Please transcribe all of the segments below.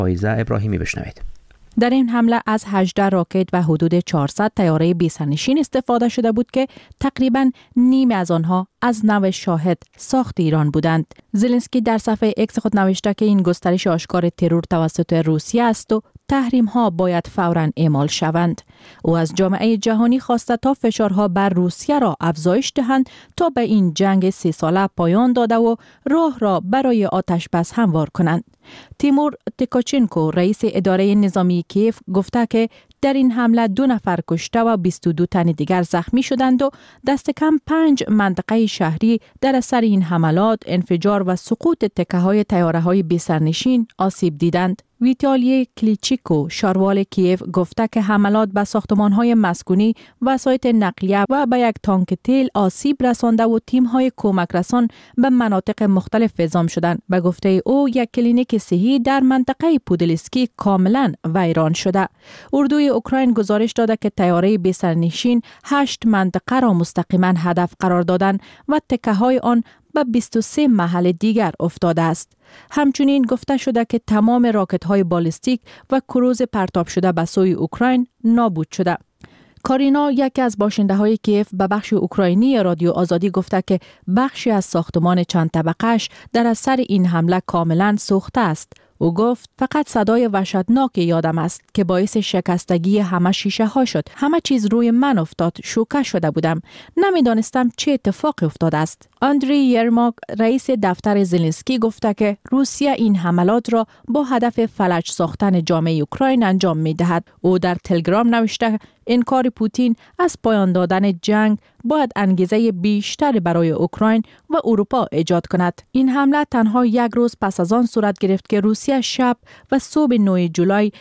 فایزه ابراهیمی بشنوید. در این حمله از 18 راکت و حدود 400 طیاره بی‌سرنشین استفاده شده بود که تقریباً نیم از آنها از نوع شاهد ساخت ایران بودند. زلنسکی در صفحه اکس خود نوشته که این گسترش آشکار ترور توسط روسیه است و تحریم ها باید فوراً اعمال شوند. او از جامعه جهانی خواسته تا فشارها بر روسیه را افزایش دهند تا به این جنگ 3 ساله پایان داده و راه را برای آتش بس هموار کنند. تیمور تیکاچنکو رئیس اداره نظامی کیف گفته که در این حمله 2 نفر کشته و 22 تن دیگر زخمی شدند و دست کم 5 منطقه شهری در اثر این حملات، انفجار و سقوط تکه‌های طیاره‌های بی‌سرنشین آسیب دیدند. ویتالی کلیچیکو شاروال کیف گفته که حملات به ساختمان‌های مسکونی، وسایط نقلیه و به یک تانک تیل آسیب رسانده و تیم‌های کمک رسان به مناطق مختلف اعزام شدند. به گفته او یک کلینیک صحی در منطقه پودلسکی کاملا ویران شده. اردوی اوکراین گزارش داده که طیاره بی‌سرنشین 8 منطقه را مستقیما هدف قرار دادند و تکه‌های آن به 23 محل دیگر افتاده است. همچنین گفته شده که تمام راکت‌های بالستیک و کروز پرتاب شده به سوی اوکراین نابود شده. کارینا، یکی از باشنده‌های کیف، به بخش اوکراینی رادیو آزادی گفته که بخشی از ساختمان چند طبقه‌اش در اثر این حمله کاملا سوخته است. او گفت فقط صدای وحشتناک یادم است که باعث شکستگی همه شیشه ها شد. همه چیز روی من افتاد. شوکه شده بودم. نمیدانستم چه اتفاقی افتاده است. آندری یرماک، رئیس دفتر زلنسکی، گفته که روسیه این حملات را با هدف فلج ساختن جامعه اوکراین انجام می دهد. او در تلگرام نوشته انکار پوتین از پایان دادن جنگ باید انگیزه بیشتر برای اوکراین و اروپا ایجاد کند. این حمله تنها یک روز پس از آن صورت گرفت که روسیه شب و صبح 9 جولای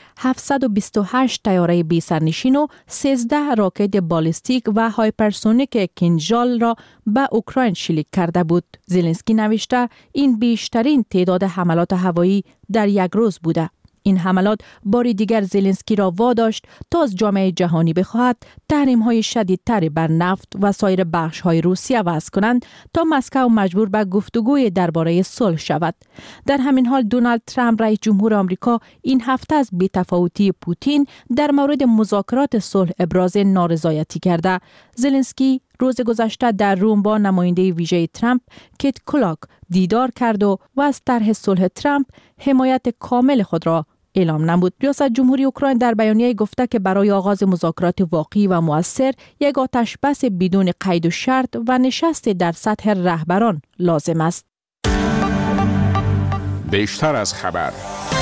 728 طیاره بی‌سرنشین و 13 راکت بالستیک و هایپرسونیک کینژال را به اوکراین شلیک کرده بود. زلنسکی نوشته این بیشترین تعداد حملات هوایی در یک روز بوده. این حملات باری دیگر زلنسکی را واداشت تا از جامعه جهانی بخواهد تحریم‌های شدیدتری بر نفت و سایر بخش‌های روسیه وضع کنند تا مسکو مجبور به گفتگوی درباره صلح شود. در همین حال دونالد ترامپ رئیس جمهور آمریکا این هفته از بی‌تفاوتی پوتین در مورد مذاکرات صلح ابراز نارضایتی کرده. زلنسکی روز گذشته در روم با نماینده ویژه ترامپ کیت کلاک دیدار کرد و از طرح صلح ترامپ حمایت کامل خود را اعلام نمود. ریاست جمهوری اوکراین در بیانیه گفته که برای آغاز مذاکرات واقعی و مؤثر یک آتش بس بدون قید و شرط و نشست در سطح رهبران لازم است. بیشتر از خبر.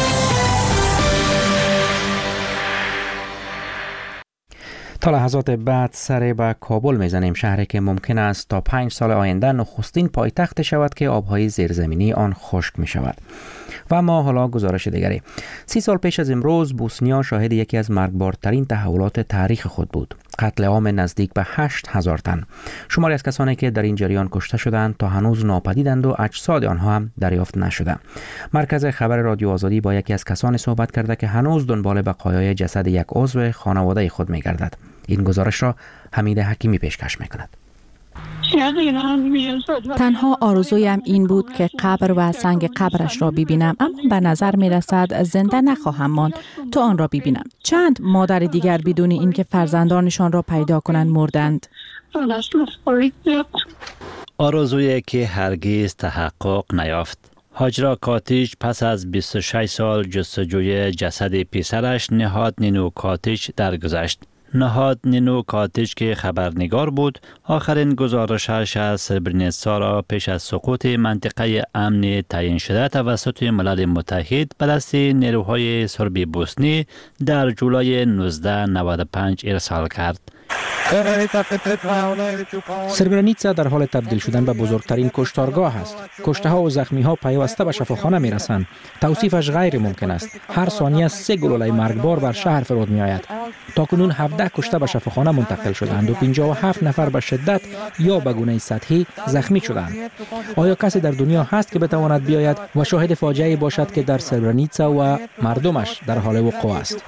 تا لحظات بعد سر به کابل میزنیم، شهری که ممکن است تا 5 سال آینده نخستین پایتخت شود که آبهای زیرزمینی آن خشک می شود. و اما حالا گزارش دیگری. 30 سال پیش از امروز بوسنیا شاهد یکی از مرگبارترین تحولات تاریخ خود بود. قتل عام نزدیک به 8000 تن. شماری از کسانی که در این جریان کشته شدند تا هنوز ناپدیدند و اجساد آنها هم دریافت نشده. مرکز خبر رادیو آزادی با یکی از کسانی صحبت کرده که هنوز دنبال بقایای جسد یک عضو خانواده خود می‌گردد. این گزارش را حمید حکیمی پیشکش می‌کند. تنها آرزویم این بود که قبر و سنگ قبرش را ببینم، اما به نظر می رسد زنده نخواهم ماند تا آن را ببینم. چند مادر دیگر بدون اینکه فرزندانشان را پیدا کنند مردند. آرزویی که هرگز تحقق نیافت. هاجرا کاتیج پس از 26 سال جستجوی جسد پسرش نهاد نینو کاتیج درگذشت. نهاد نینو کاتیج که خبرنگار بود، آخرین گزارشش از سربرینیتسا را پیش از سقوط منطقه امن تعیین شده توسط ملل متحد به دست نیروهای سرب بوسنی در جولای 1995 ارسال کرد. سربرینیتسا در حال تبدیل شدن به بزرگترین کشتارگاه است. کشته ها و زخمی ها پیوسته به شفاخانه می رسند. توصیفش غیر ممکن است. هر ثانیه 3 گلوله مرگبار بر شهر فرود می آید. تاکنون 17 کشته به شفاخانه منتقل شدند و 57 نفر به شدت یا به گونه سطحی زخمی شدند. آیا کسی در دنیا هست که بتواند بیاید و شاهد فاجعه‌ای باشد که در سربرینیتسا و مردمش در حال وقوع است؟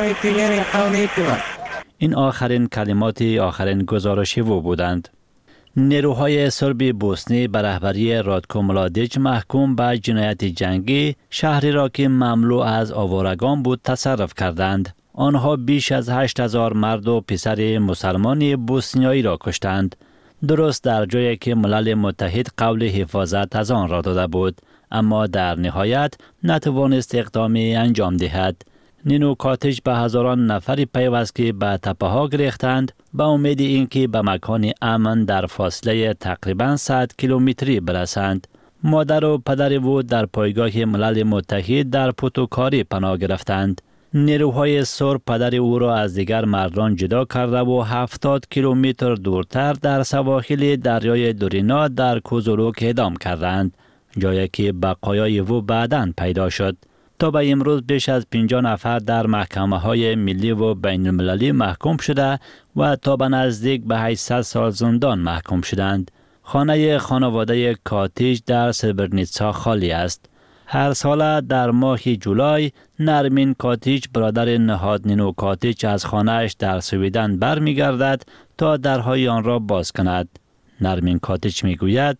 این آخرین کلمات آخرین گزارش او بودند. نیروهای سرب بوسنی به رهبری رادکو ملادیچ محکوم به جنایت جنگی شهری را که مملو از آوارگان بود تصرف کردند. آنها بیش از 8000 مرد و پسر مسلمانی بوسنیایی را کشتند. درست در جایی که ملل متحد قول حفاظت از آن را داده بود، اما در نهایت نتوانست اقدامی انجام دهد. نینو کاتیچ به هزاران نفری پیوست که به تپه ها گریختند به امید اینکه به مکان امن در فاصله تقریباً 100 کیلومتری برسند. مادر و پدر او در پایگاه ملل متحد در پوتوکاری پناه گرفتند. نیروهای سرب پدر او را از دیگر مردان جدا کرده و 70 کیلومتر دورتر در سواحل دریای دورینا در کوزولوک اعدام کردند، جایی که بقایای او بعداً پیدا شد. تا به امروز بیش از 50 نفر در محکمه های ملی و بین المللی محکوم شده و تا به نزدیک به 800 سال زندان محکوم شدند. خانه خانواده کاتیچ در سربرنیتسا خالی است. هر سال در ماه جولای نرمین کاتیچ برادر نهاد نینو کاتیچ از خانه‌اش در سویدن برمیگردد تا درهای آن را باز کند. نرمین کاتیچ میگوید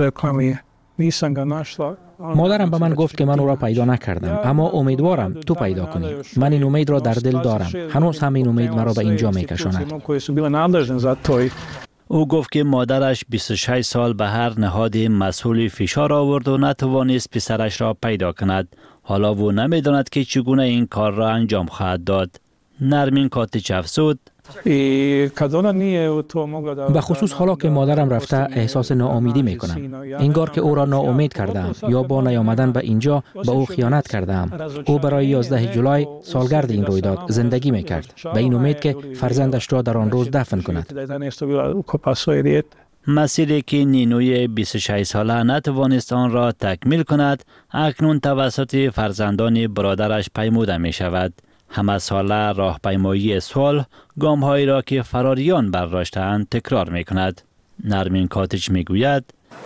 مادرم به من گفت که من او را پیدا نکردم، اما امیدوارم تو پیدا کنی. من این امید را در دل دارم. هنوز هم این امید مرا به اینجا میکشاند. او گفت که مادرش 26 سال به هر نهاد مسئول فشار آورد و نتوانست پسرش را پیدا کند. حالا او نمیداند که چگونه این کار را انجام خواهد داد. نرمین کاتیچ افزود: به خصوص حالا که مادرم رفته احساس ناامیدی میکنم. انگار که او را ناامید کردم یا با نیامدن به اینجا به او خیانت کردم. او برای 11 جولای سالگرد این رویداد زندگی میکرد به این امید که فرزندش را در آن روز دفن کند. مسیری که نینوی 26 ساله نتوانست آن را تکمیل کند اکنون توسط فرزندان برادرش پیموده می شود. همه ساله راهپیمایی صلح گام‌هایی را که فراریان برداشتند تکرار می کند. نرمین کاتیچ می گوید: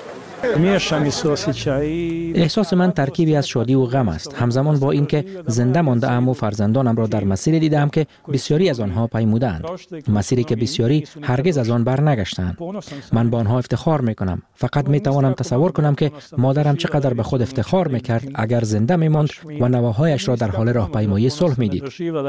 احساس من ترکیبی از شادی و غم است، همزمان با اینکه زنده مانده ام و فرزندانم را در مسیری دیدم که بسیاری از آنها پیمودند، مسیری که بسیاری هرگز از آن برنگشتند. من با آنها افتخار میکنم. فقط میتوانم تصور کنم که مادرم چقدر به خود افتخار میکرد اگر زنده میماند و نوه‌هایش را در حال راهپیمایی صلح میدید.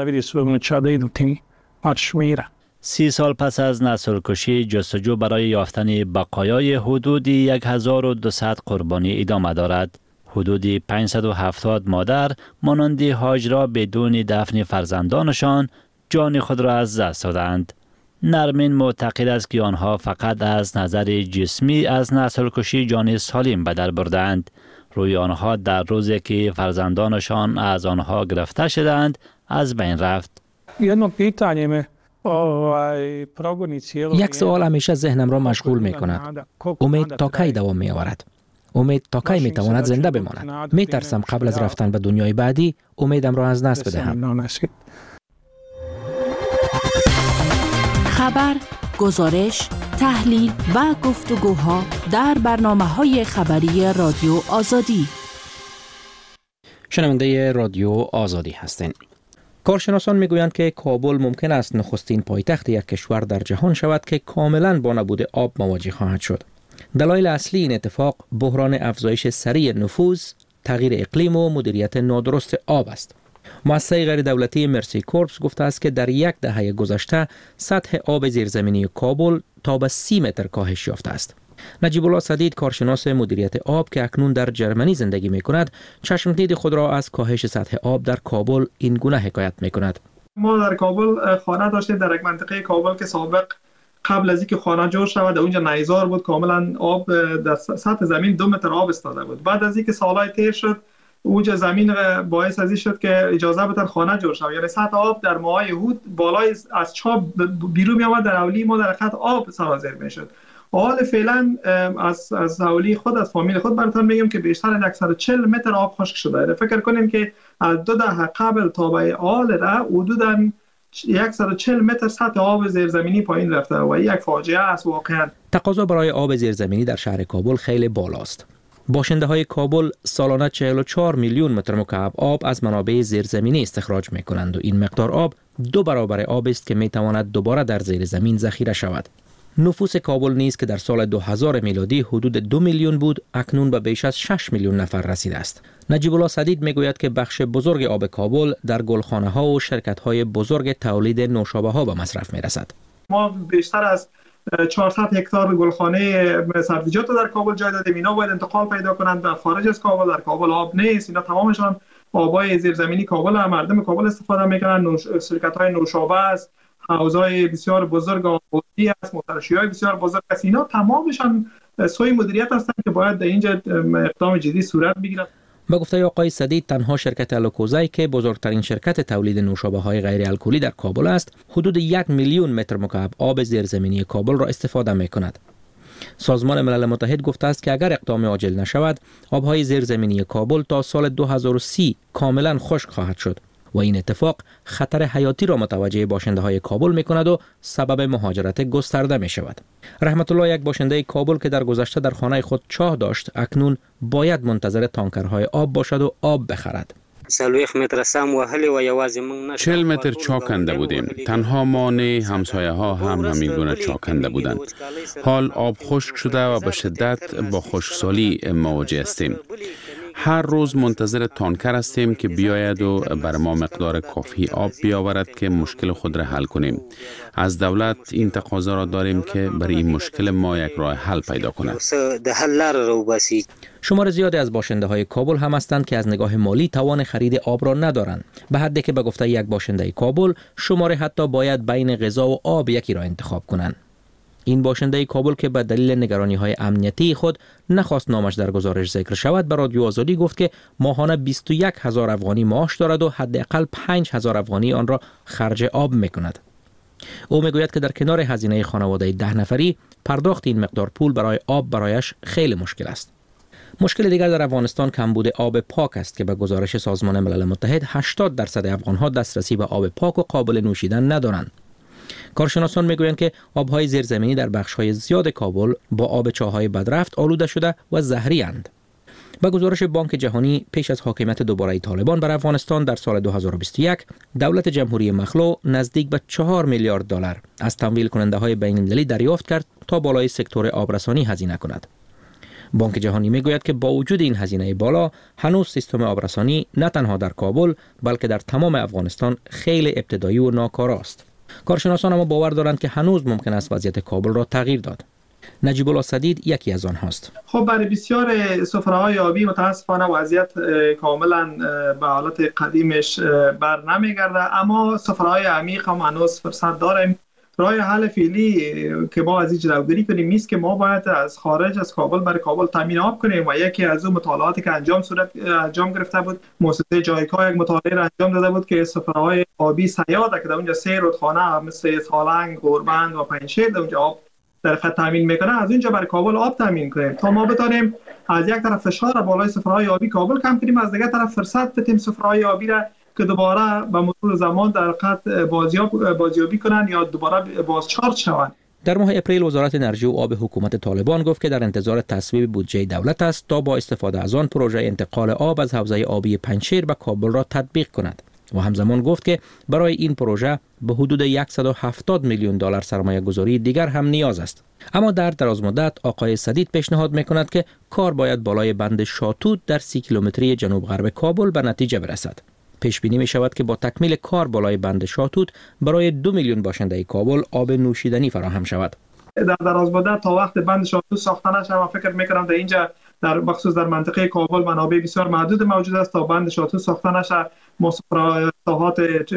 30 سال پس از نسل‌کشی، جستجو برای یافتن بقایای حدود 1200 قربانی ادامه دارد. حدود 570 مادر مانند هاجرا بدون دفن فرزندانشان جان خود را از دست دادند. نرمین معتقد است که آنها فقط از نظر جسمی از نسل‌کشی جان سالم به در بردند. روی آنها در روزی که فرزندانشان از آنها گرفته شدند از بین رفت. یک سوال همیشه ذهنم را مشغول می کند. امید تا کی دوام می آورد؟ امید تا کی می تواند زنده بماند؟ می ترسم قبل از رفتن به دنیای بعدی امیدم را از دست بدهم. خبر، گزارش، تحلیل و گفتگوها در برنامه‌های خبری رادیو آزادی. شنونده رادیو آزادی هستین. کارشناسان میگویند که کابل ممکن است نخستین پایتخت یک کشور در جهان شود که کاملا با نبود آب مواجه خواهد شد. دلایل اصلی این اتفاق بحران افزایش سریع نفوذ، تغییر اقلیم و مدیریت نادرست آب است. مؤسسه غیر دولتی مرسی کورپس گفته است که در یک دهه گذشته سطح آب زیرزمینی کابل تا به 30 متر کاهش یافته است. نجیب الله سدید، کارشناس مدیریت آب که اکنون در جرمنی زندگی می کند، چشمدید خود را از کاهش سطح آب در کابل این گونه حکایت می کند. ما در کابل خانه داشتیم در یک منطقه کابل که سابق قبل از اینکه خانه جور شود اونجا نیزار بود، کاملا آب در سطح زمین 2 متر آب استاده بود. بعد از اینکه سالهای تیر شد اونجا زمین باعث ازی شد که اجازه بدن خانه جور شود، یعنی سطح آب در ماهای هود بالای از چاه بیرون می آمد، در اولی ما در خط آب سرازیر می شد. حال فعلا از حوالی خود از فامیل خود براتون میگم که بیشتر از 140 متر آب خشک شده. فکر کنیم که از 2 دهه قبل تا به حال را حدوداً 140 متر سطح آب زیرزمینی پایین رفته و یک فاجعه است واقعا. تقاضا برای آب زیرزمینی در شهر کابل خیلی بالاست. باشنده های کابل سالانه 44 میلیون متر مکعب آب از منابع زیرزمینی استخراج می کنند و این مقدار آب 2 برابر آب است که می تواند دوباره در زیر زمین ذخیره شود. نفوس کابل نیز که در سال 2000 میلادی حدود 2 میلیون بود، اکنون به بیش از 6 میلیون نفر رسیده است. نجیب الله صدید میگوید که بخش بزرگ آب کابل در گلخانه ها و شرکت های بزرگ تولید نوشابه ها به مصرف میرسد. ما بیشتر از 400 هکتار گلخانه سبزیجات در کابل جای دادیم. اینا باید انتقال پیدا کنند به خارج از کابل. در کابل آب نیست. اینا تمامشان آبای زیرزمینی کابل هم مردم کابل استفاده میکنن. شرکت های نوشابه است، حوضای بسیار بزرگ آبی است، مترشی‌های بسیار بزرگ است. اینا تمامشان سوی مدیریت هستند که باید در اینجا اقدام جدی صورت بگیرد. با گفته آقای صدید، تنها شرکت الوکوزای که بزرگترین شرکت تولید نوشابه های غیر الکلی در کابل است، حدود 1 میلیون متر مکعب آب زیرزمینی کابل را استفاده می کند. سازمان ملل متحد گفته است که اگر اقدام عاجل نشود، آبهای زیرزمینی کابل تا سال 2030 کاملا خشک خواهد شد و این اتفاق خطر حیاتی را متوجه باشنده های کابل می کند و سبب مهاجرت گسترده می شود. رحمت الله، یک باشنده کابل که در گذشته در خانه خود چاه داشت، اکنون باید منتظر تانکرهای آب باشد و آب بخرد. 40 متر چاه کنده بودیم. تنها ما نه، همسایه ها هم همین گونه چاه کنده بودند. حال آب خشک شده و به شدت با خشکسالی مواجه هستیم. هر روز منتظر تانکر هستیم که بیاید و بر ما مقدار کافی آب بیاورد که مشکل خود را حل کنیم. از دولت این تقاضا را داریم که برای این مشکل ما یک راه حل پیدا کند. شمار زیادی از باشنده های کابل هم هستند که از نگاه مالی توان خرید آب را ندارند، به حدی که به گفته یک باشنده کابل شماره حتی باید بین غذا و آب یکی را انتخاب کنند. این باشنده کابل که به دلیل نگرانی های امنیتی خود نخواست نامش در گزارش ذکر شود، به رادیو آزادی گفت که ماهانه 21,000 افغانی معاش دارد و حداقل 5,000 افغانی آن را خرج آب میکند. او میگوید که در کنار هزینه خانواده 10 نفری پرداخت این مقدار پول برای آب برایش خیلی مشکل است. مشکل دیگر در افغانستان کمبود آب پاک است که به گزارش سازمان ملل متحد 80% افغانها دسترسی به آب پاک و قابل نوشیدن ندارند. کارشناسان میگویند که آبهای زیرزمینی در بخش‌های زیاد کابل با آب چاه‌های بدرفت آلوده شده و زهری اند. با گزارش بانک جهانی، پیش از حاکمیت دوباره طالبان بر افغانستان در سال 2021، دولت جمهوری مخلوع نزدیک به 4 میلیارد دلار از تمویل کننده‌های بین‌المللی دریافت کرد تا بالای سکتور آبرسانی هزینه کند. بانک جهانی میگوید که با وجود این هزینه بالا، هنوز سیستم آبرسانی نه تنها در کابل بلکه در تمام افغانستان خیلی ابتدایی و ناکارا است. کارشناسان اما باور دارند که هنوز ممکن است وضعیت کابل را تغییر داد. نجیب الله صدید یکی از آنهاست. خب برای بسیار سفره‌های آبی متاسفانه وضعیت کاملا به حالت قدیمش بر نمیگرده، اما سفره‌های عمیق هم هنوز فرصت داریم. راه حل فعلی که ما از این جلوگیری کنیم نیست که ما باید از خارج از کابل برای کابل تامین آب کنیم و یکی از اون مطالعاتی که انجام گرفته بود، مؤسسه جایکا یک مطالعه را انجام داده بود که سفره‌های آبی سیاد که در اونجا 3 رودخانه مثل سالنگ، گوربند و پنجشیر در اونجا آب در خط تامین میکنه، از اونجا برای کابل آب تامین کنیم تا ما بتونیم از یک طرف فشار بالای سفره‌های آبی کابل کم کنیم، از دیگر طرف فرصت بدیم سفره‌های آبی را که دوباره به مرور زمان در حقیقت بازیابی کنند یا دوباره بازچارج شوند. در ماه اپریل وزارت انرژی و آب حکومت طالبان گفت که در انتظار تصویب بودجه دولت است تا با استفاده از آن پروژه انتقال آب از حوزه آبی پنجشیر به کابل را تطبیق کند و همزمان گفت که برای این پروژه به حدود 170 میلیون دلار سرمایه گذاری دیگر هم نیاز است. اما در دراز مدت آقای صدید پیشنهاد میکند که کار باید بالای بند شاتوت در 30 کیلومتری جنوب غرب کابل به نتیجه برسد. پیش بینی می شود که با تکمیل کار بالای بند شاتوت برای 2 میلیون باشنده کابل آب نوشیدنی فراهم شود. در دراز مدت تا وقت بند شاتوت ساخته نشه، من فکر میکنم در اینجا در بخصوص در منطقه کابل منابع بسیار محدود موجود است. تا بند شاتوت ساخته نشه، مسافرات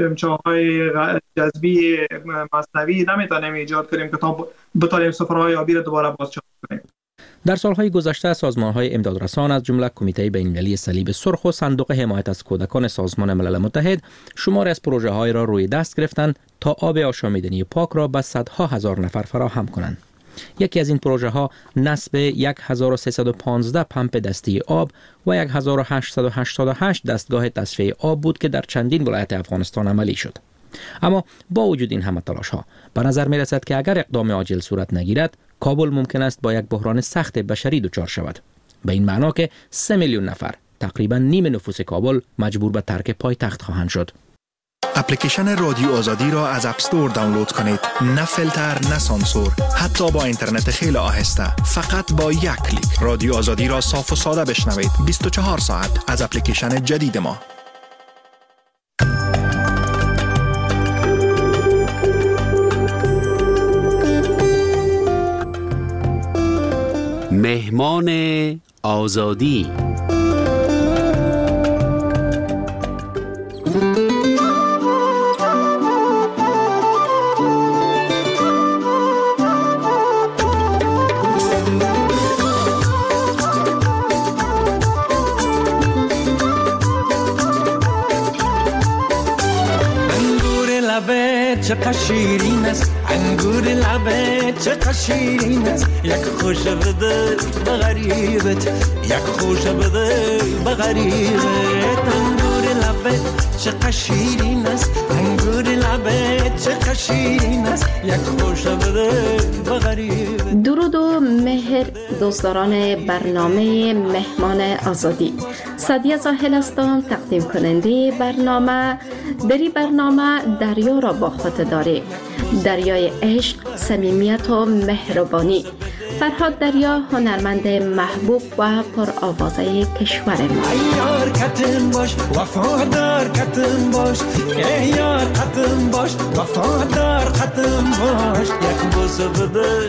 چاهای جذبی مصنوعی نمیتونیم ایجاد کنیم که تا بتونیم سفرهای آبی را دوباره بازچارج کنیم. در سالهای گذشته سازمان‌های امدادرسان از جمله کمیته بین‌المللی صلیب سرخ و صندوق حمایت از کودکان سازمان ملل متحد شماری از پروژه‌های را روی دست گرفتند تا آب آشامیدنی پاک را به صدها هزار نفر فراهم کنند. یکی از این پروژه‌ها نصب 1315 پمپ دستی آب و 1888 دستگاه تصفیه آب بود که در چندین ولایت افغانستان عملی شد. اما با وجود این همه تلاش‌ها به نظر می‌رسد که اگر اقدام عاجل صورت نگیرد، کابل ممکن است با یک بحران سخت بشری دچار شود. به این معنا که 3 میلیون نفر، تقریباً نیم نفوس کابل، مجبور به ترک پایتخت خواهند شد. اپلیکیشن رادیو آزادی را از اپ استور دانلود کنید. نه فیلتر، نه سانسور، حتی با اینترنت خیلی آهسته. فقط با یک کلیک رادیو آزادی را صاف و ساده بشنوید. 24 ساعت از اپلیکیشن جدید ما. مهمان آزادی. چقدر شیرین است انگور لبت، چقدر شیرین است یک خوش بده به غریبت، یک خوش بده به غریبت. انگور لبت چقدر شیرین است انگور لبت، چقدر شیرین است یک خوش بده به غریبت. درود و مهر دوستداران برنامه مهمان آزادی. سعدیه زاهل هستم، تقدیم کننده برنامه. در این برنامه دریا را با خود داره، دریای عشق، صمیمیت و مهربانی. فرهاد دریا هنرمند محبوب و پرآوازه کشور ما. یار کتم باش وفادار کتم باش، یار کتم باش وفادار کتم باش، یک بوسه بده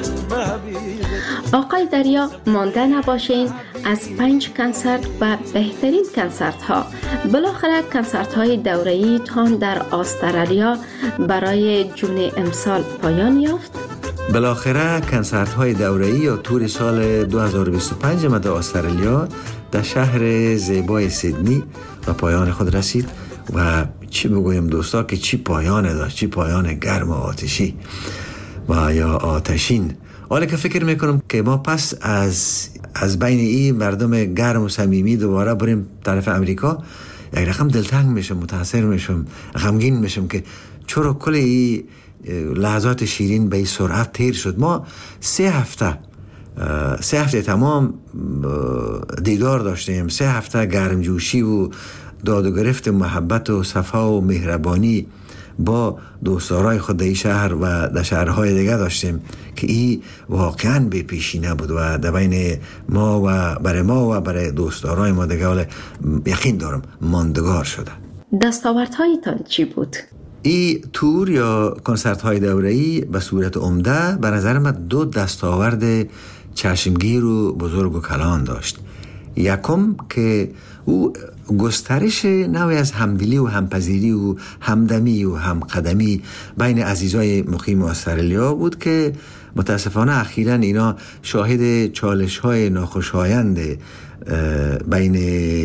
آقای دریا مانده نباشین از 5 کنسرت و بهترین کنسرت ها. بالاخره کنسرت های دوره‌ای تان در استرالیا برای جون امسال پایان یافت. بالاخره کنسرت های دوره‌ای یا تور سال 2025 مد استرالیا در شهر زیبای سیدنی و پایان خود رسید و چی بگویم دوستا که چی پایان داشت، چی پایان گرم و آتشی و یا آتشین. حالا که فکر میکنم که ما پس از بین این مردم گرم و صمیمی دوباره بریم طرف امریکا، یک رقم دلتنگ میشم، متاثر میشم، غمگین میشم که چرا کل این لحظات شیرین به این سرعت تیر شد. ما 3 هفته تمام دیدار داشتیم، 3 هفته گرمجوشی و داد و گرفت محبت و صفا و مهربانی با دوستدارای خود در شهر و در شهرهای دیگه داشتیم که این واقعا بی پیشی نبود و در بین ما و برای دوستدارای ما دیگه یقین دارم ماندگار شده. دستاوردهایتان چی بود؟ این تور یا کنسرت های دوره‌ای به صورت عمده به نظر من 2 دستاورد چشمگیر و بزرگ و کلان داشت. یکم که او گسترش نوعی از همدلی و همپذیری و همدمی و همقدمی بین عزیزای مقیم استرالیا بود که متاسفانه اخیراً اینا شاهد چالش‌های ناخوشایند بین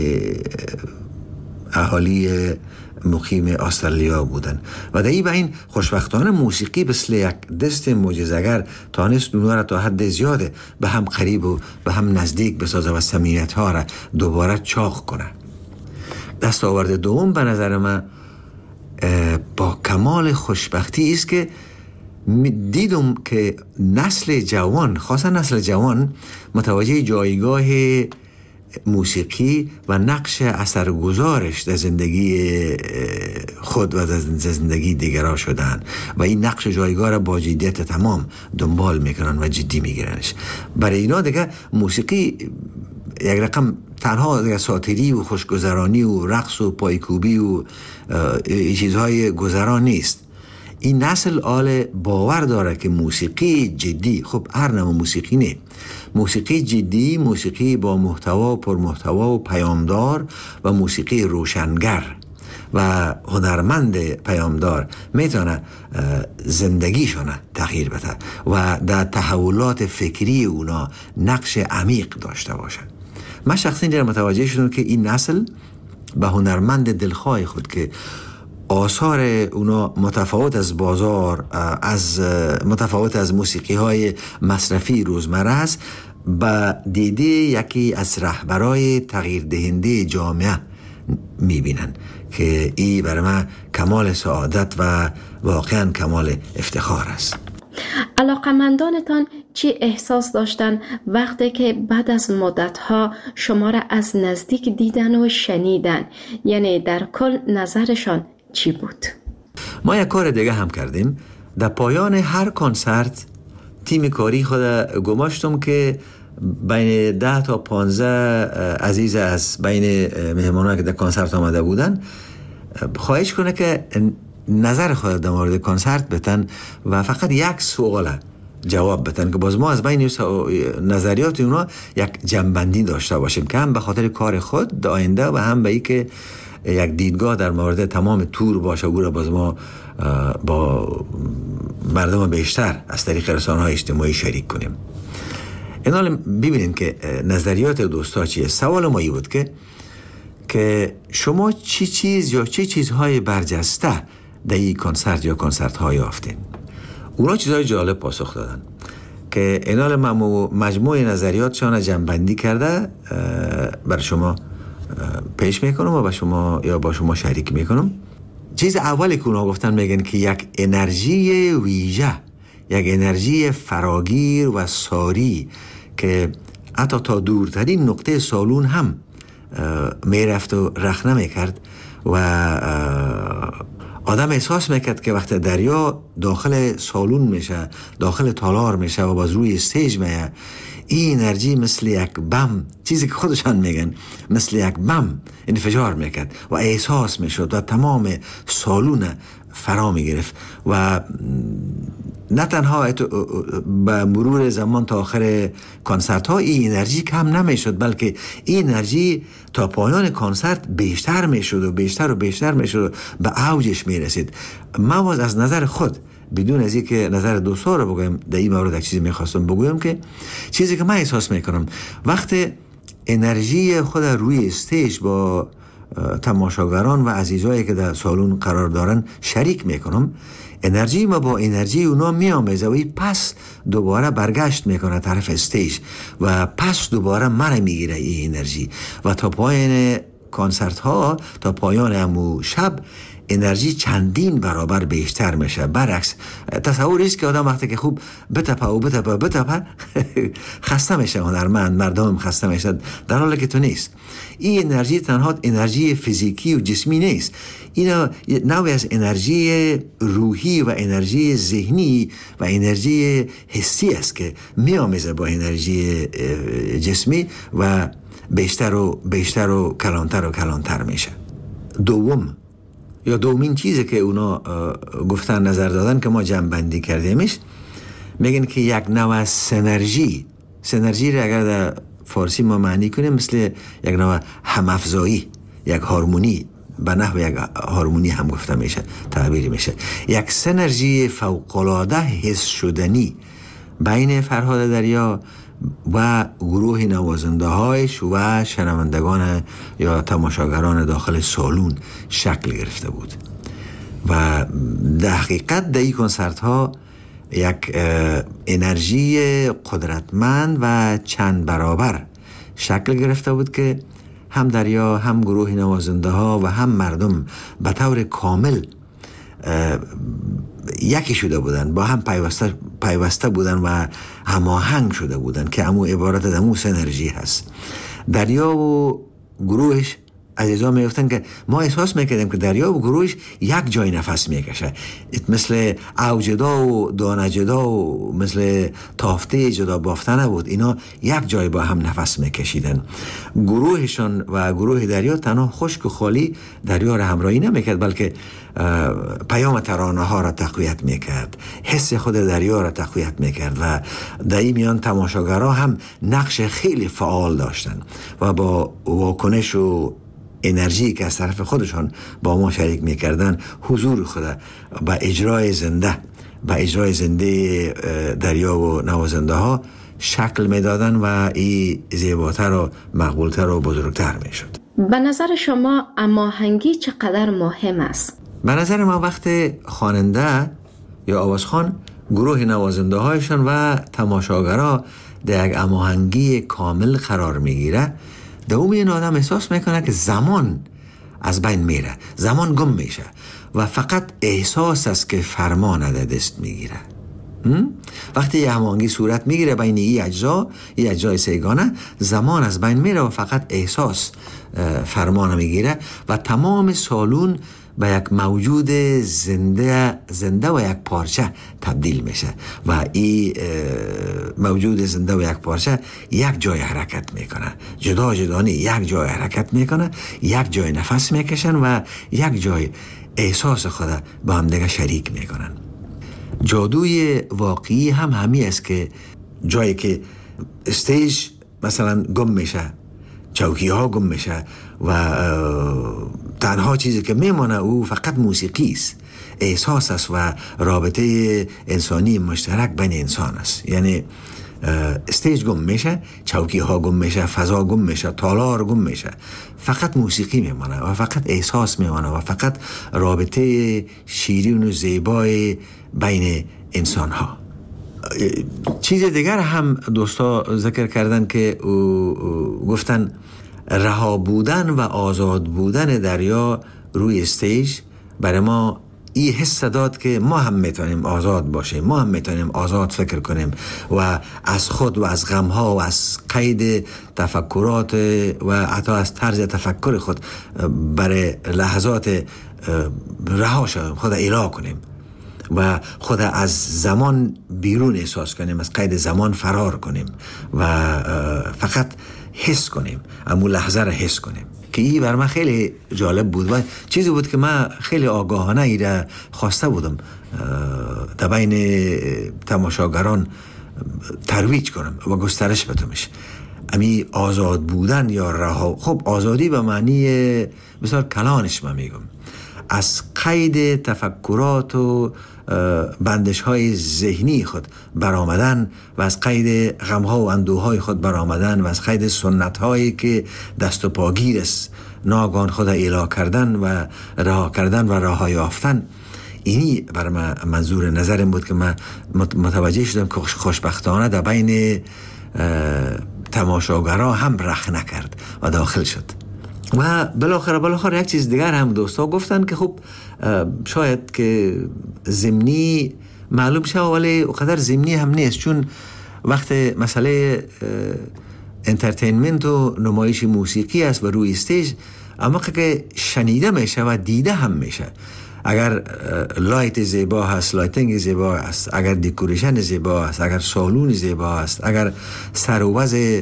اهالی مقیم استرالیا بودن و در این بین خوشبختانه موسیقی مثل یک دست معجزه‌گر تانست اونها را تا حد زیاده به هم قریب و به هم نزدیک بسازه و صمیمیت‌ها را دوباره چاق کنه. دستاورد دوم به نظر من با کمال خوشبختی است که دیدم که نسل جوان، خاصا نسل جوان، متوجه جایگاه موسیقی و نقش اثرگذارش در زندگی خود و در زندگی دیگران شدن و این نقش جایگاه را با جدیت تمام دنبال میکنن و جدی میگیرنش. برای اینا دیگه موسیقی یک رقم تنها دیگه ساتری و خوشگذرانی و رقص و پایکوبی و چیزهای گذران نیست. این نسل آل باور داره که موسیقی جدی، خب هر نوع موسیقی نه، موسیقی جدی، موسیقی با محتوا، پرمحتوا و پیامدار و موسیقی روشنگر و هنرمند پیامدار میتونه زندگیشون تغییر بده و در تحولات فکری اونا نقش عمیق داشته باشه. من شخصا دیگر متوجه شدم که این نسل به هنرمند دلخواه خود که آثار اونا متفاوت از بازار، متفاوت از موسیقی های مصرفی روزمره است، به دیده یکی از رهبرای تغییر دهنده جامعه میبینن که این برای من کمال سعادت و واقعا کمال افتخار است. علاقمندانتان چی احساس داشتن وقتی که بعد از مدتها شما را از نزدیک دیدن و شنیدن؟ یعنی در کل نظرشان چی بود؟ ما یک کار دیگه هم کردیم. در پایان هر کنسرت تیم کاری خود گماشتم که بین 10 تا 15 عزیز از بین مهمانان که در کنسرت آمده بودن خواهش کنه که نظر خود در مورد کنسرت بتن و فقط یک سوال جواب بتن که باز ما از بین نظریات اونا یک جنبندی داشته باشیم که هم به خاطر کار خود در آینده و هم به این که یک دیدگاه در مورد تمام تور باشه و باز ما با مردم بیشتر از طریق رسانه‌های اجتماعی شریک کنیم. اینا ببینید که نظریات دوستا چیه. سوال ما این بود که شما چی چیز یا چه چیزهای برجسته در این کنسرت یا کنسرت های یافتین؟ اونا چیزهای جالب پاسخ دادن که اینا مجموعه نظریاتشان جمع‌بندی کرده برای شما پیش میکنم و با شما شریک میکنم. چیز اولی که اونا گفتن میگن که یک انرژی ویژه، یک انرژی فراگیر و ساری که حتی تا دورترین نقطه سالون هم میرفت و رخ نمیکرد و آدم احساس میکرد که وقتی دریا داخل سالون میشه، داخل تالار میشه و باز روی استیج میه، این انرژی مثل یک بم، چیزی که خودشان میگن مثل یک بم انفجار میکرد و احساس میشد و تمام سالون فرا میگرفت و نه تنها به مرور زمان تا آخر کنسرت ها این انرژی کم نمیشد، بلکه این انرژی تا پایان کنسرت بیشتر میشد و بیشتر و بیشتر میشد و به اوجش میرسید. من از نظر خود بدون از اینکه نظر دوستا رو بگویم در این مورد یک چیزی میخواستم بگویم که چیزی که من احساس میکنم وقتی انرژی خود روی استیج با تماشاگران و عزیزایی که در سالون قرار دارن شریک میکنم، انرژی ما با انرژی اونا میامیزه و پس دوباره برگشت میکنه طرف استیج و پس دوباره من میگیره این انرژی و تا پایان کنسرت ها، تا پایان همو شب انرژی چندین برابر بیشتر میشه. برعکس تصور است که آدم وقتی که خوب بتپه خسته میشه، هنرمند مردم خسته میشه، در حالی که تو نیست. این انرژی تنها انرژی فیزیکی و جسمی نیست، این نوعی از انرژی روحی و انرژی ذهنی و انرژی حسی است که میامیزه با انرژی جسمی و بیشتر و کلانتر میشه. دومین چیزی که اونا گفتن نظر دادن که ما جمع بندی کردیمش، میگن که یک نوع سنرژی را اگر در فارسی ما معنی کنیم مثل یک نوع همافزایی، یک هارمونی، به نحو یک هارمونی هم گفته میشه، تعبیر میشه، یک سنرژی فوق‌العاده حس شدنی بین فرهاد دریا و گروه نوازنده هایش و شنوندگان یا تماشاگران داخل سالون شکل گرفته بود و در حقیقت در این کنسرت ها یک انرژی قدرتمند و چند برابر شکل گرفته بود که هم دریا، هم گروه نوازنده ها و هم مردم به طور کامل یکی شده بودن، با هم پیوسته بودن و هماهنگ شده بودن که همون عبارت از همون سنرژی هست. دریا و گروهش عزیزا میگفتن که ما احساس میکردیم که دریا و گروهش یک جای نفس میکشه، مثل او جدا و دانه جدا و مثل تافته جدا بافته نبود، اینا یک جای با هم نفس میکشیدن. گروهشان و گروه دریا تنها خشک و خالی دریا را همراهی نمیکرد، بلکه پیام ترانه ها را تقویت میکرد، حس خود دریا را تقویت میکرد و در این میان تماشاگرها هم نقش خیلی فعال داشتن و با واکنش و انرژی که از طرف خودشان با ما شریک میکردن حضور خود با اجرای زنده دریا و نوازنده ها شکل میدادن و این زیباتر و مقبولتر و بزرگتر میشد. به نظر شما هماهنگی چقدر مهم است؟ به نظر ما وقت خواننده یا آوازخوان گروه نوازنده هایشان و تماشاگرها در یک هماهنگی کامل قرار میگیره، دوم این آدم احساس میکنه که زمان از بین میره، زمان گم میشه و فقط احساس است که فرمان در دست میگیره. وقتی یه هماهنگی صورت میگیره بین این اجزای سیگانه، زمان از بین میره و فقط احساس فرمان میگیره و تمام سالون به یک موجود زنده و یک پارچه تبدیل میشه و این موجود زنده و یک پارچه یک جای حرکت میکنه، جدا جدانی یک جای حرکت میکنه، یک جای نفس میکشن و یک جای احساس خود با هم دیگه شریک میکنن. جادوی واقعی هم همی است که جایی که استیج مثلا گم میشه، چوکی ها گم میشه و تنها چیزی که میمانه او فقط موسیقی است، احساس است و رابطه انسانی مشترک بین انسان است. یعنی استیج گم میشه، چوکی ها گم میشه، فضا گم میشه، تالار گم میشه، فقط موسیقی میمانه و فقط احساس میمانه و فقط رابطه شیرین و زیبای بین انسان ها. چیز دیگر هم دوستا ذکر کردن که گفتن رها بودن و آزاد بودن دریا روی استیج برای ما این حس داد که ما هم میتونیم آزاد باشیم، ما هم میتونیم آزاد فکر کنیم و از خود و از غمها و از قید تفکرات و حتی از طرز تفکر خود برای لحظات رها شویم، خود اله کنیم و خود از زمان بیرون احساس کنیم، از قید زمان فرار کنیم و فقط حس کنیم، اما لحظه را حس کنیم. که این بر من خیلی جالب بود و چیزی بود که من خیلی آگاهانه ایره خواسته بودم در بین تماشاگران ترویج کنم و گسترش بدمش. امی آزاد بودن یا رها، خب آزادی به معنی بسیار کلانش من میگم، از قید تفکرات و بندش های ذهنی خود برآمدن و از قید غمها و اندوهای خود برآمدن و از قید سنت هایی که دست و پاگیر است ناگان خود اله کردن و رها کردن و رها یافتن. اینی بر من منظور نظرم بود که من متوجه شدم که خوشبختانه در بین تماشاگرها هم رخ نکرد و داخل شد. و بالاخره یک چیز دیگر هم دوستا گفتن که خب شاید که ضمنی معلوم شه ولی اونقدر ضمنی هم نیست، چون وقت مسئله انترتینمنت و نمایش موسیقی است و روی استیج اما که شنیده میشه و دیده هم میشه. اگر لایت زیبا هست، لایتنگ زیبا هست، اگر دکوریشن زیبا هست، اگر سالون زیبا هست، اگر سر و وضع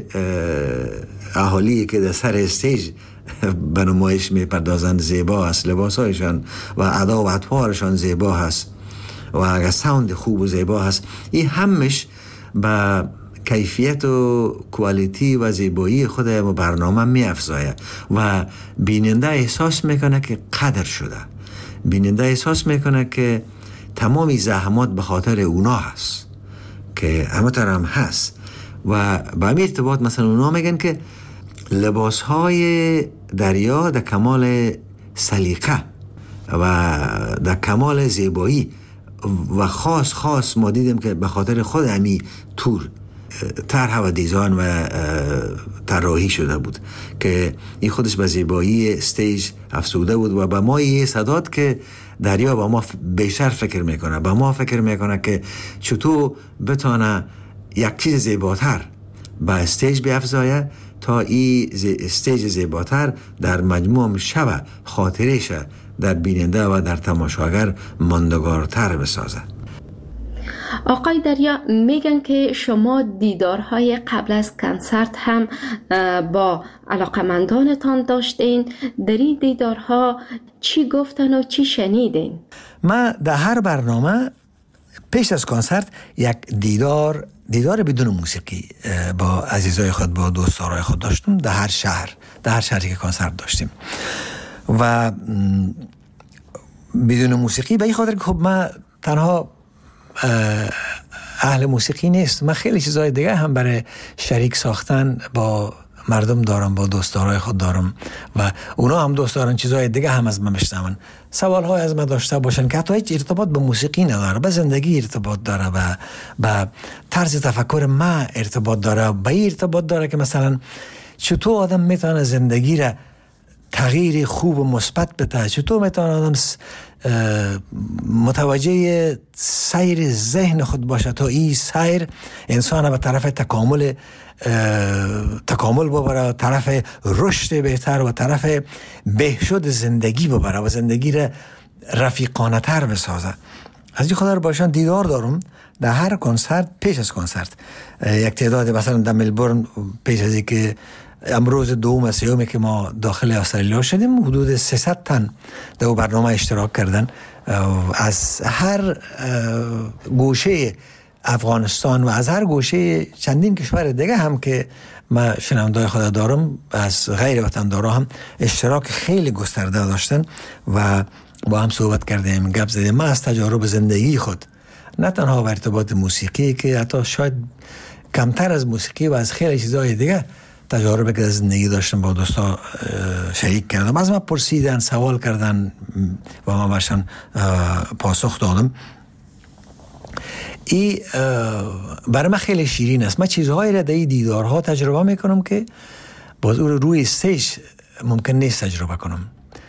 اهالی که در سر استیج به نمایش میپردازند زیبا است، لباسایشان و ادا و اطوارشان زیبا هست و اگر ساوند خوب و زیبا هست، این همش به کیفیت و کوالیتی و زیبایی خود برنامه میافزاید و بیننده احساس میکنه که قدر شده، بیننده احساس میکنه که تمامی زحمات به خاطر اونا هست که همه طور هم هست. و با همین ارتباط مثلا اونا میگن که لباس های دریا در کمال سلیقه و در کمال زیبایی و خاص ما دیدیم که به خاطر خود همی تور طرح و دیزاین و طراحی شده بود که این خودش به زیبایی استیج افزوده بود و به ما یه صداد که دریا با ما بیشتر فکر میکنه، با ما فکر میکنه که چطور بتانه یک چیز زیباتر به استیج بیافزایه تا این استیج زیباتر در مجموع شب خاطرش در بیننده و در تماشاگر ماندگارتر بسازه. آقای دریا میگن که شما دیدارهای قبل از کنسرت هم با علاقمندانتان داشتین. در این دیدارها چی گفتن و چی شنیدین؟ من در هر برنامه پیش از کنسرت یک دیدار بدون موسیقی با عزیزای خود، با دوستارای خود داشتم در هر شهری که کنسرت داشتیم و بدون موسیقی به این خاطر که خب من تنها اهل موسیقی نیست، من خیلی چیزای دیگه هم برای شریک ساختن با مردم دارم، با دوستارای خود دارم و اونا هم دوست دارن چیزای دیگه هم از من بشنون، سوالهای از من داشته باشن که حتی هیچ ارتباط به موسیقی نداره، به زندگی ارتباط داره و به طرز تفکر من ارتباط داره، به این ارتباط داره که مثلا چطور آدم میتونه زندگی را تغییر خوب و مثبت بده. چطور میتونه آدم متوجه سیر ذهن خود باشه تا این سیر انسان به طرف تکامل ببره، طرف رشد بهتر و طرف بهشد زندگی ببره و زندگی را رفیقانه تر بسازه. از این خاطر باشن دیدار دارم در هر کنسرت. پیش از کنسرت یک تعداد مثلا در ملبورن پیش از اینکه امروز دوم سیومه که ما داخل استرالیا شدیم، حدود 300 تن در برنامه اشتراک کردن از هر گوشه افغانستان و از هر گوشه چندین کشور دیگه هم که ما شنوندای خود دارم، از غیر وطندارا هم اشتراک خیلی گسترده داشتن و با هم صحبت کردیم، گپ زدیم. ما از تجارب زندگی خود، نه تنها به ارتباط موسیقی که حتی شاید کمتر از موسیقی و از خیلی چیزهای دیگه تجارب که زندگی داشتم با دوستا شریک کردم. از ما پرسیدن، سوال کردن و ما برشان پاسخ دادم. این برای من خیلی شیرین است. من چیزهایی را در این دیدارها تجربه میکنم که باز روی استیج ممکن نیست تجربه کنم.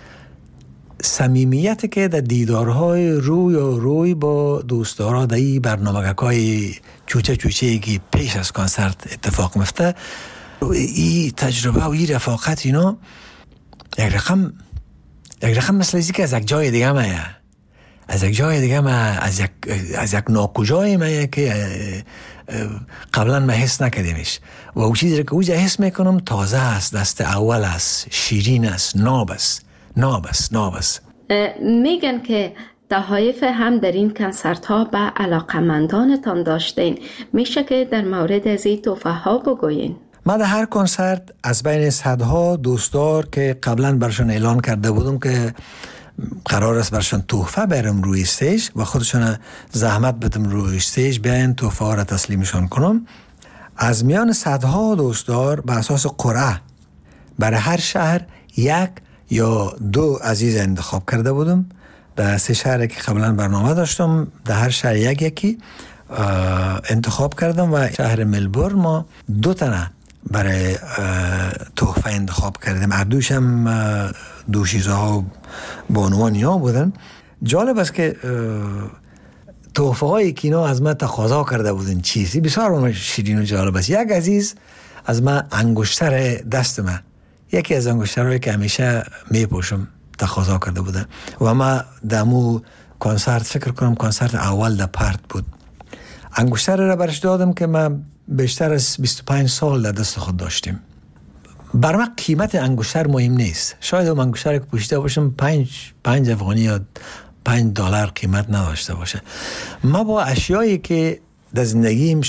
صمیمیت که در دیدارهای روی با دوستدارا در این برنامه‌های چوچه که پیش از کنسرت اتفاق میفته، این تجربه و این رفاقت اینا یک رقم مثل ازی که از یک جای دیگه مایه، از یک جای دیگه ما از یک ناکجای مایه که قبلا ما حس نکردیمش و او چیزی که اوجا حس میکنم تازه است، دست اول است، شیرین است، ناب است. میگن که تحایف هم در این کنسرت ها به علاقمندانتان داشتین، میشه که در مورد از این تحفه ها بگوین؟ ما در هر کنسرت از بین صدها دوستدار که قبلا برشان اعلان کرده بودم که قرار است برشان تحفه برم روی استیج و خودشان زحمت بدم روی استیج بیاین تحفه ها را تسلیمشان کنم، از میان صدها دوستدار به اساس قرعه برای هر شهر یک یا دو عزیز انتخاب کرده بودم. در 3 شهر که قبلا برنامه داشتم در هر شهر یکی انتخاب کردم و شهر ملبورن ما 2 تنه برای تحفه انتخاب کردیم. هر دوش هم دو چیزها بانوانی ها بودن. جالب است که تحفه هایی که اینا از من تقاضا کرده بودن چیزی بسیار شیرین و جالب است. یک عزیز از من انگشتر دست من، یکی از انگشترهایی که همیشه میپوشم، تقاضا کرده بودن و ما دمو کنسرت فکر کنم کنسرت اول در پرت بود. انگشتر را برش دادم که من بیشتر از 25 سال در دست خود داشتیم. بر من قیمت انگشتر مهم نیست. شاید اون انگشتر که پوشیده باشم 5 افغانی یا $5 قیمت نداشته باشه. ما با اشیایی که در زندگیم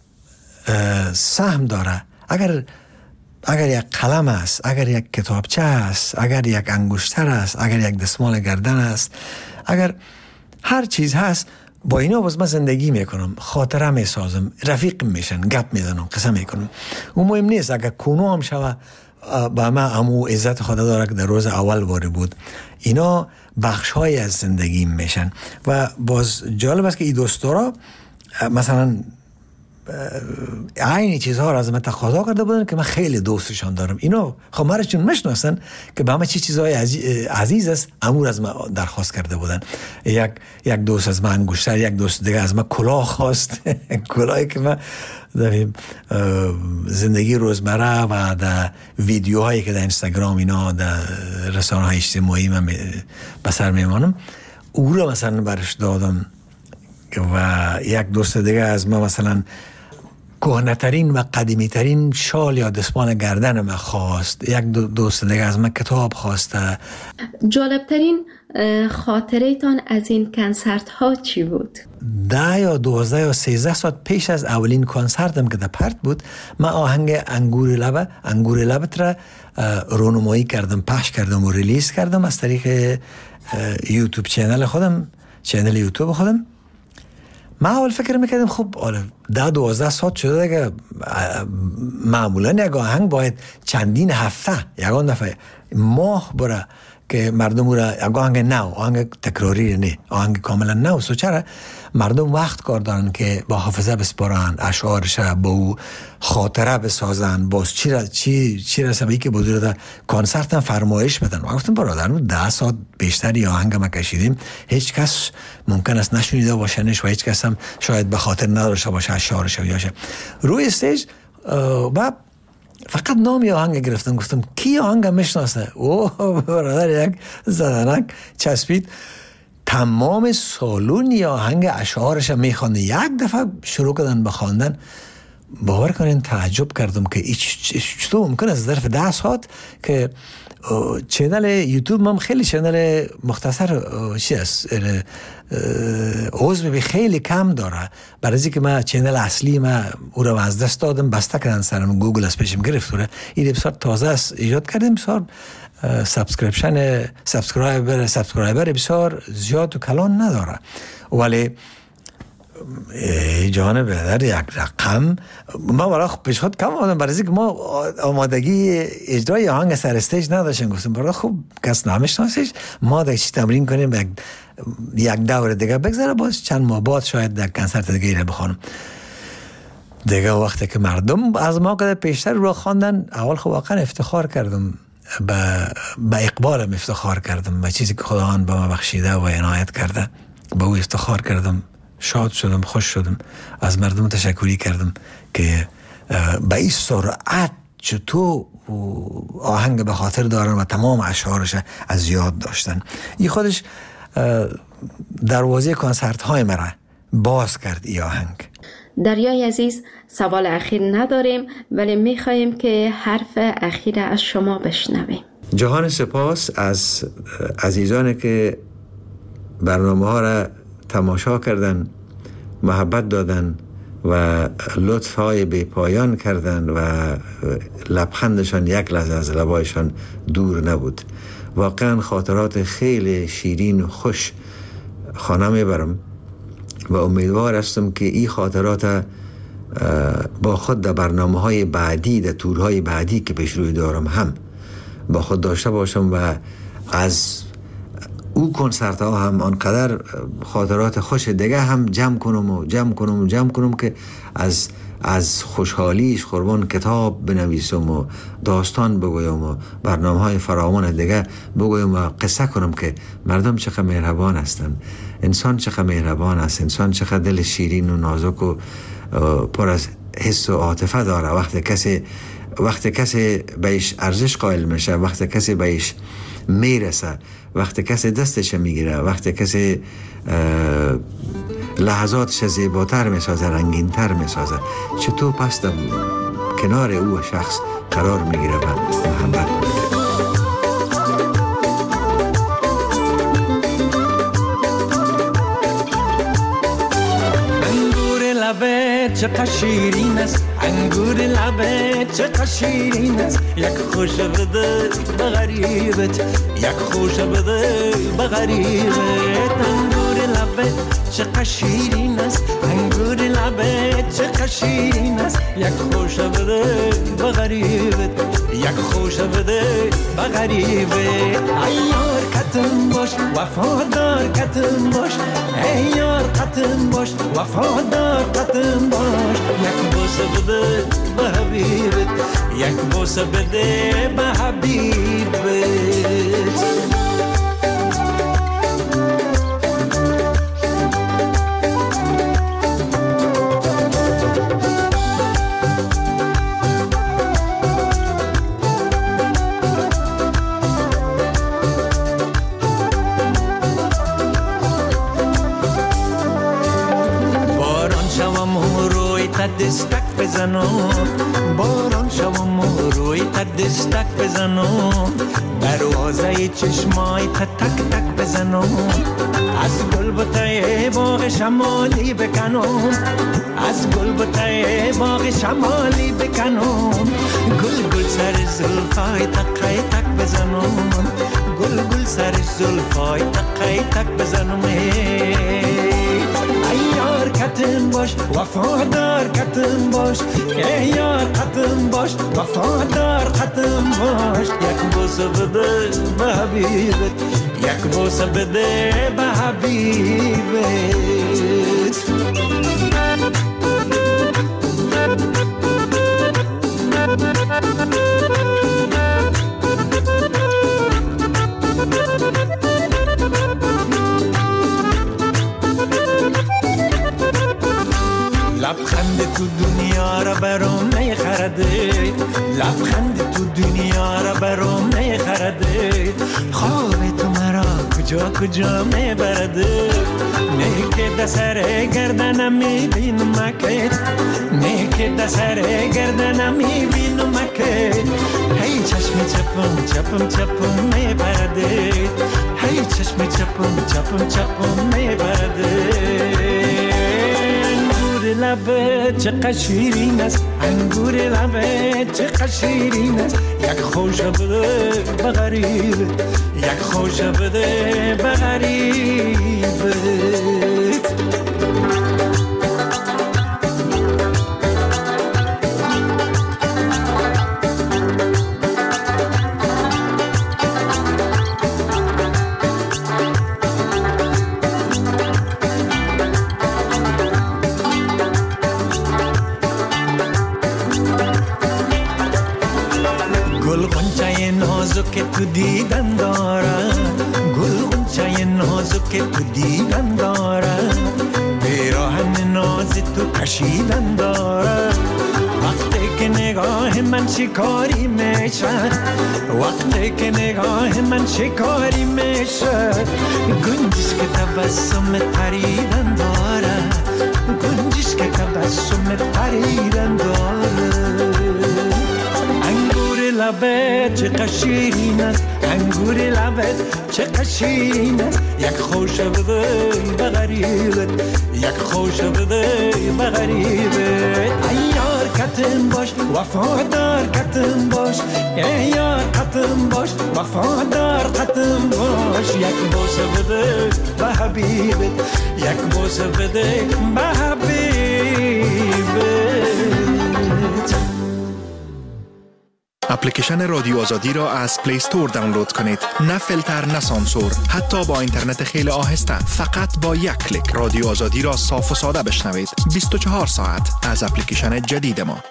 سهم داره، اگر یک قلم است، اگر یک کتابچه است، اگر یک انگشتر است، اگر یک دستمال گردن است، اگر هر چیز هست، با اینا باز من زندگی میکنم، خاطره میسازم، رفیق میشن، گپ میزنم، قصه میکنم. اون مهم نیست. اگر کنو هم شوه با من امو عزت خدا داره که در روز اول باره بود. اینا بخش های از زندگی میشن و باز جالب است که این دوستارا مثلا عین چیزها را از من تقاضا کرده بودن که من خیلی دوستشان دارم. اینا خب مرا چون میشناسن که به همه چیزهای عزیز است، امور از من درخواست کرده بودن. یک دوست از من انگشتر، یک دوست دیگه از من کلاه خواست. کلاهی که من در زندگی روزمره و در ویدیوهایی که در اینستاگرام اینا در رسانه های اجتماعی من به سر میمانم، او را مثلا برش دادم. و یک دوست دیگه از ما مثلا کهنه‌ترین و قدیمی‌ترین شال یا دستمال گردن من خواست. یک دوست دیگه از من کتاب خواسته. جالبترین خاطره تان از این کنسرت ها چی بود؟ 10 یا 12 یا 13 ساعت پیش از اولین کنسرتم که در پرت بود، من آهنگ انگور لبت را رونمایی کردم، پخش کردم و ریلیز کردم از طریق یوتیوب چینل یوتیوب خودم. من اول فکر میکردم خب 10-12 ساعت شده دیگه، معمولا یک آهنگ باید چندین هفته، یگان دفعه ماه بره که مردم او را یک آهنگ نو، آهنگ تکراری نه، آهنگ کاملا نو. سو چرا مردم وقت کار دارن که با حافظه بسپارن، اشعارش با او خاطره بسازن، باز چی رسمی که بزرگ در کنسرت هم فرمایش بدن. و گفتم برادر 10 ساعت بیشتری آهنگ ما کشیدیم، هیچ کس ممکن است نشنیده باشنش و هیچ کس هم شاید به خاطر نداشته باشه اشعارش و یاشه. روی استیج و فقط نامی آهنگ گرفتم، گفتم کی آهنگ میشناسه؟ اوه برادر یک زدنک چسبید، تمام سالون آهنگ اشعارش میخوانده. یک دفعه شروع کردن به خواندن. باور کنین تعجب کردم که چطور ممکن است ظرف 10 ساعت که چینل یوتیوب هم خیلی چینل مختصر چی است، عضو خیلی کم داره. برای از اینکه من چینل اصلی من او را از دست دادم، بسته کردن سرم، گوگل از پیشم گرفت. این بسیار تازه است، ایجاد کردیم. بسیار سابسکرایبر بسیار زیاد و کلان نداره، ولی جان برادر یک رقم ما برای پیشخود کم آمدم. برای اینکه ما آمادگی اجرای آهنگ سر استیج نداشتیم. گفتم برای خوب کس نمیشناسیش، ما دیگه تمرین کنیم، یک دور دیگه بگذره، باز چند ماه بعد شاید در کنسرت دیگه ایره بخوانم. دیگه وقتی که مردم از ما که پیشتر رو خواندن، اول خب واقعا افتخار کردم، به اقبالم افتخار کردم، به چیزی که خداوند به ما بخشیده و عنایت کرده، به او افتخار کردم. شاد شدم، خوش شدم، از مردم تشکری کردم که به این سرعت چطور آهنگ به خاطر دارن و تمام اشعارش از یاد داشتن. این خودش دروازه کنسرت های مرا باز کرد این آهنگ. دریای عزیز، سوال اخیر نداریم ولی میخواییم که حرف اخیر از شما بشنویم. جهان سپاس از عزیزانی که برنامه ها را تماشا کردن، محبت دادن و لطف های بی پایان کردن و لبخندشان یک لحظه از لبایشان دور نبود. واقعا خاطرات خیلی شیرین و خوش خانه میبرم و امیدوار هستم که این خاطرات با خود در برنامه های بعدی، در تورهای بعدی که پیش روی دارم هم با خود داشته باشم و از او کنسرت ها هم آنقدر خاطرات خوش دیگه هم جمع کنم که از خوشحالیش قربان کتاب بنویسم و داستان بگویم و برنامه های فراوان دیگه بگویم و قصه کنم که مردم چقدر مهربان هستن، انسان چقدر مهربان است، انسان چقدر دل شیرین و نازک و پر از حس و عاطفه داره. وقتی کسی بهش ارزش قائل میشه، وقتی کسی بهش میرسه، وقتی کسی دستش میگیره، وقتی کسی لحظاتش زیباتر میسازه، رنگینتر میسازه، چطور پس در کنار او شخص قرار میگیره و محبت میگیره. چقدر شیرین است انگور لبت، چقدر شیرین است یک خوش بده به غریبت، یک خوش بده به غریبت. انگور لبت چقدر شیرین است انگور لبت، چقدر شیرین است یک خوش بده به غریبت، یک خوش بده به غریبت. ای یار کتم باش وفادار کتم باش، ای یار کتم باش وفادار کتم باش. یک بوسه بده به حبیبت، یک بوسه بده به حبیبت. دستک بزنم، باران شوم و روی دستک بزنم، دروازه چشمای تک تک بزنم، از گل بوته باغ شمالی بکنم، از گل بوته باغ شمالی بکنم، گل گل سر زلفای تک تک بزنم، گل گل سر زلفای تک تک بزنم. ای یار کتم باش وفادار قطم باش ای یار قطم باش وفادار قطم باش یک بوسه بده به حبیبت یک بوسه بده به حبیبت لبخند تو دنیا را برام نخرده لبخند تو دنیا را برام نخرده خواب تو مرا کجا کجا میبرده نه که دسر گردنم میبینم که نه که دسر گردنم میبینم که هی چشم چپم چپم چپم میبرده هی چشم چپم چپم چپم میبرده لبه چقدر شیرین است انگور لبه چقدر شیرین است یک خوش بده به غریب یک خوش بده به غریب که تو دیدن دارم گل غنچه نازک که تو دیدن دارم پیراهن ناز تو کشیدن دارم وقتی که نگاه من شکاری میشه وقتی که نگاه من شکاری میشه گنجش که تبسم پریدن دارم گنجش که تبسم پریدن دارم لبت چقدر شیرین است انگور لبت چقدر شیرین است یک خوش بده به غریبت یک خوش بده به غریبت ای یار قطم باش وفادار قطم باش ای یار قطم باش وفادار قطم باش یک بوسه بده به حبیبت یک بوسه بده به حبیبت اپلیکیشن رادیو آزادی را از پلی استور دانلود کنید. نه فیلتر نه سانسور، حتی با اینترنت خیلی آهسته. فقط با یک کلیک رادیو آزادی را صاف و ساده بشنوید. 24 ساعت از اپلیکیشن جدید ما.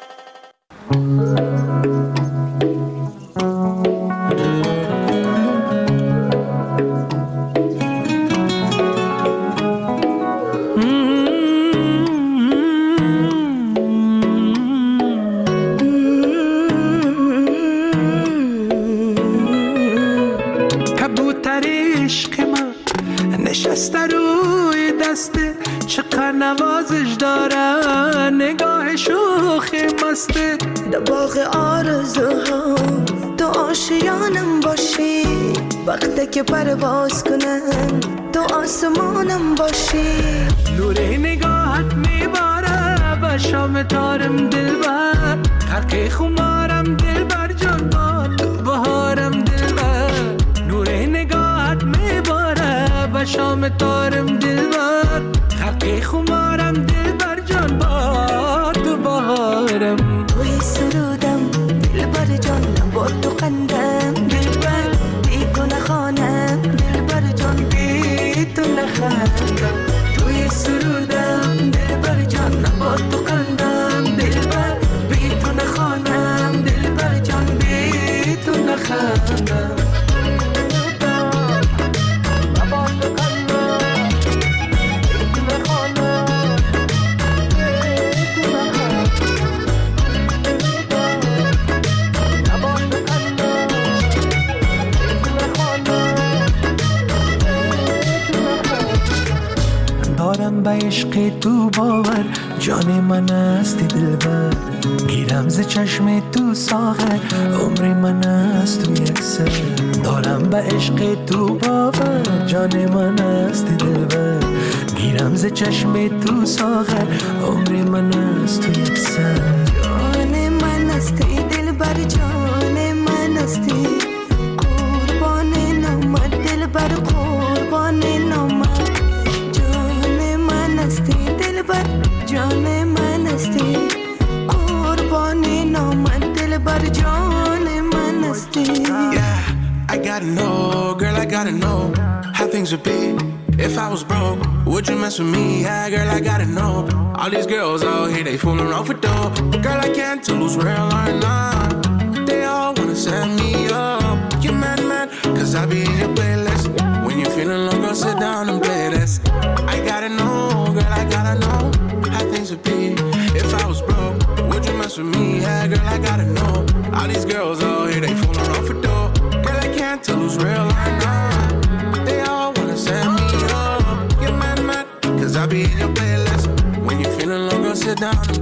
نشسته روی دسته چقدر نوازش داره نگاه شوخی مسته در باغ آرزوها تو آشیانم باشی وقتی که پرواز کنم تو آسمانم باشی نور نگاهت میباره به شام تارم دلبر حرق خمارم دلبر جان با تو بهارم دلبر نور نگاهت میباره به شام تارم دلبر حرق خمارم دلبر جان با تو بهارم توی سرودم دلبر جانم با تو قندم دلبر بی تو نخوانم دلبر جان بی تو نخوانم توی سرودم دلبر جانم با تو قندم دلبر بی تو نخوانم دلبر جان بی تو نخوانم به عشق تو باور جان من هستی دلبر گیرم ز چشم تو ساغر عمر من است تو یک سر دارم به عشق تو باور جان من هستی دلبر گیرم ز چشم تو ساغر عمر من است تو یک سر جان من هستی دلبر جان من هستی قربان نامت دلبر قربان نامت جان things would be. If I was broke, would you mess with me? Yeah, girl, I gotta know. All these girls out here, they fooling off with dough. Girl, I can't tell who's real or not. They all wanna set me up. You mad, cause I be in your playlist. When you're feeling low, go sit down and play this. I gotta know, girl, I gotta know how things would be. If I was broke, would you mess with me? Yeah, girl, I gotta know. All these girls out here, they fooling off with dough. Girl, I can't tell who's real or not. They all wanna set me up. You mad, cause I be in your playlist. When you're feeling low, go sit down and